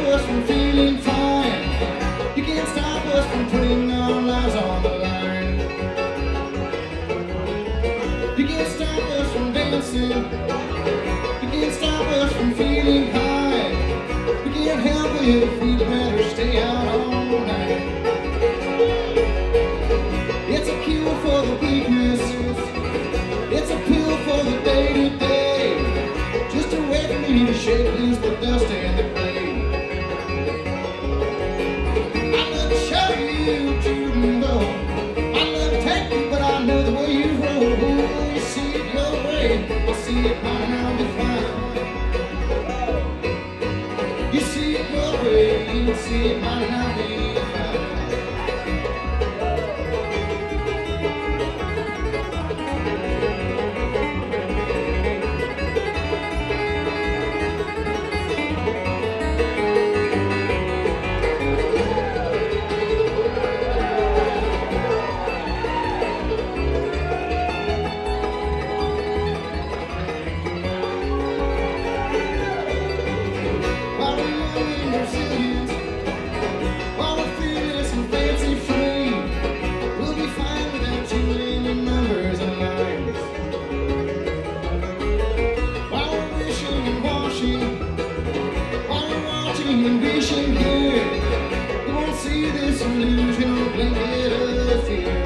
us from feeling fine. You can't stop us from putting our lives on the line. You can't stop us from dancing. You can't stop us from feeling high. We can't help it, we'd better stay out all night. It's a cure for the weakness. It's a pill for the day-to-day. Just a way for me to shake loose the dust and the clay. I'd love to show you to go. I'd love to take you, but I know the way you roll. You see it your way, I see it mine, I'll be fine. You see it your way, you see it mine, I'll be fine. Envision here, you won't see this illusion or blanket of fear.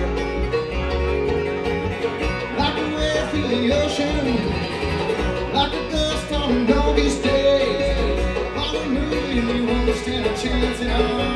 Like a wave through the ocean, like a gust on an August day. Hallelujah, you won't stand a chance at all.